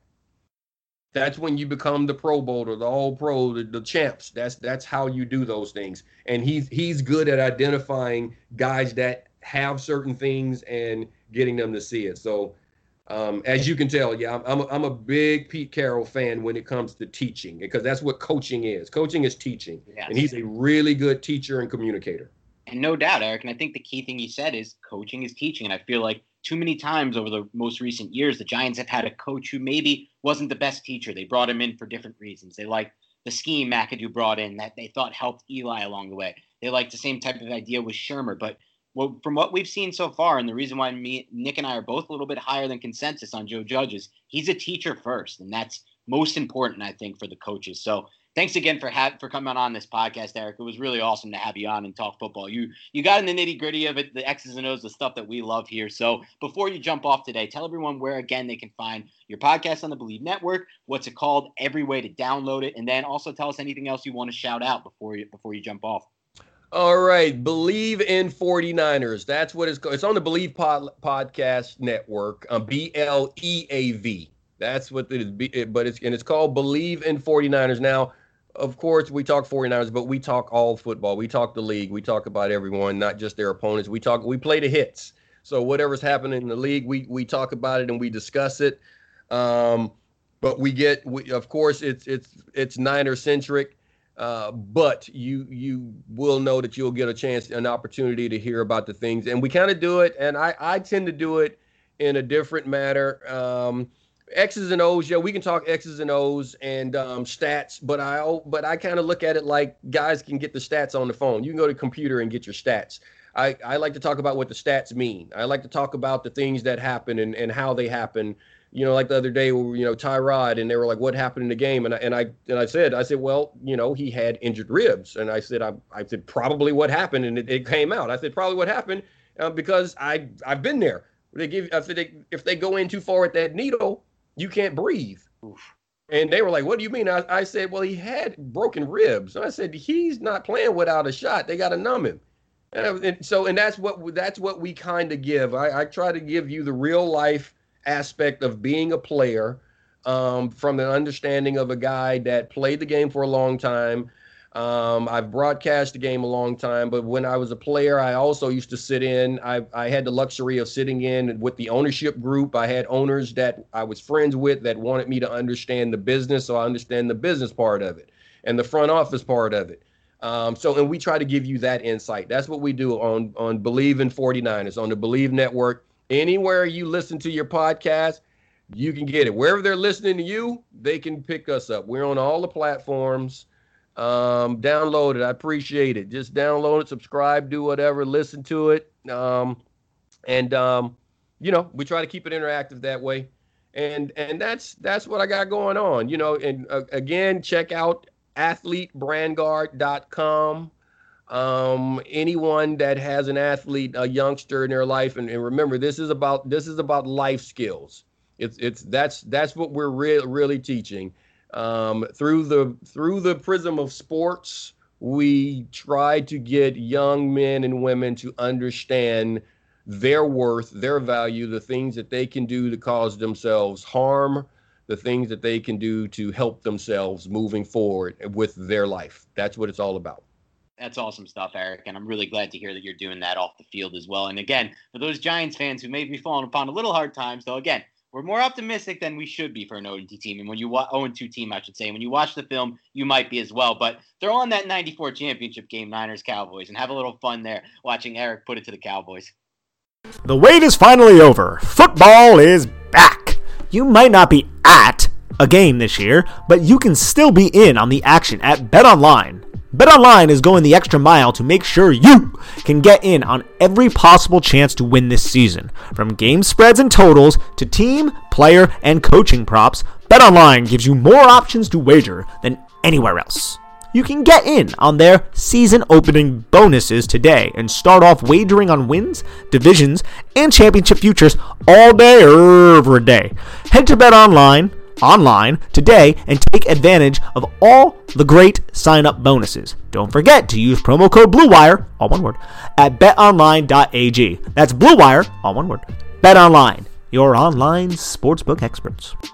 that's when you become the Pro Bowler, the All Pro, the, the champs. That's, that's how you do those things. And he's, he's good at identifying guys that have certain things and getting them to see it. So um, as you can tell, yeah, I'm, I'm, a, I'm a big Pete Carroll fan when it comes to teaching, because that's what coaching is. Coaching is teaching. Yes. And he's a really good teacher and communicator. And no doubt, Eric. And I think the key thing you said is coaching is teaching. And I feel like too many times over the most recent years, the Giants have had a coach who maybe wasn't the best teacher. They brought him in for different reasons. They liked the scheme McAdoo brought in that they thought helped Eli along the way. They liked the same type of idea with Shermer. But well, from what we've seen so far, and the reason why me, Nick and I are both a little bit higher than consensus on Joe Judge is he's a teacher first, and that's most important, I think, for the coaches. So thanks again for ha- for coming on this podcast, Eric. It was really awesome to have you on and talk football. You you got in the nitty gritty of it, the X's and O's, the stuff that we love here. So before you jump off today, tell everyone where again they can find your podcast on the Believe Network. What's it called? Every way to download it, and then also tell us anything else you want to shout out before you before you jump off. All right, Believe in forty-niners. That's what it's called. It's on the Believe Pod, Podcast Network. Um, B L E A V. That's what it is. But it's and it's called Believe in forty-niners. Now, of course, we talk forty-niners, but we talk all football. We talk the league. We talk about everyone, not just their opponents. We talk. We play the hits. So whatever's happening in the league, we we talk about it and we discuss it. Um, but we get, we, of course, it's it's it's Niner centric. Uh, but you you will know that you'll get a chance, an opportunity to hear about the things. And we kind of do it, and I, I tend to do it in a different manner. Um, X's and O's, yeah, we can talk X's and O's and um, stats, but I but I kind of look at it like guys can get the stats on the phone. You can go to the computer and get your stats. I, I like to talk about what the stats mean. I like to talk about the things that happen and, and how they happen. you know, like the other day, you know, Tyrod, and they were like, what happened in the game? And I, and I, and I said, I said, well, you know, he had injured ribs. And I said, I, I said, probably what happened. And it, it came out. I said, probably what happened uh, because I, I've been there. They give, I said, they, if they go in too far at that needle, you can't breathe. Oof. And they were like, what do you mean? I, I said, well, he had broken ribs. And I said, he's not playing without a shot. They got to numb him. And, I, and so, and that's what, that's what we kind of give. I, I try to give you the real life aspect of being a player, um, from the understanding of a guy that played the game for a long time. Um, I've broadcast the game a long time, but when I was a player, I also used to sit in. I, I had the luxury of sitting in with the ownership group. I had owners that I was friends with that wanted me to understand the business, so I understand the business part of it and the front office part of it. Um, so, and we try to give you that insight. That's what we do on, on Believe in forty-niners, on the Believe Network. Anywhere you listen to your podcast, you can get it. Wherever they're listening to you, they can pick us up. We're on all the platforms. Um, download it. I appreciate it. Just download it, subscribe, do whatever, listen to it. Um, and, um, you know, we try to keep it interactive that way. And, and that's, that's what I got going on, you know, and uh, again, check out athlete brand guard dot com. Um, anyone that has an athlete, a youngster in their life. And, and remember, this is about, this is about life skills. It's, it's, that's, that's what we're re- really teaching. Um, through the through the prism of sports, we try to get young men and women to understand their worth, their value, the things that they can do to cause themselves harm, the things that they can do to help themselves moving forward with their life. That's what it's all about. That's awesome stuff, Eric, and I'm really glad to hear that you're doing that off the field as well. And again, for those Giants fans who may be falling upon a little hard times, though, again, we're more optimistic than we should be for an oh and two team. And when you wa- oh and two team, I should say, when you watch the film, you might be as well. But they're on that ninety-four championship game, Niners-Cowboys, and have a little fun there watching Eric put it to the Cowboys. The wait is finally over. Football is back. You might not be at a game this year, but you can still be in on the action at BetOnline. BetOnline is going the extra mile to make sure you can get in on every possible chance to win this season. From game spreads and totals to team, player, and coaching props, BetOnline gives you more options to wager than anywhere else. You can get in on their season opening bonuses today and start off wagering on wins, divisions, and championship futures all day, every day. Head to BetOnline online today and take advantage of all the great sign-up bonuses. Don't forget to use promo code BlueWire, all one word, at bet online dot a g. That's BlueWire, all one word. BetOnline, your online sportsbook experts.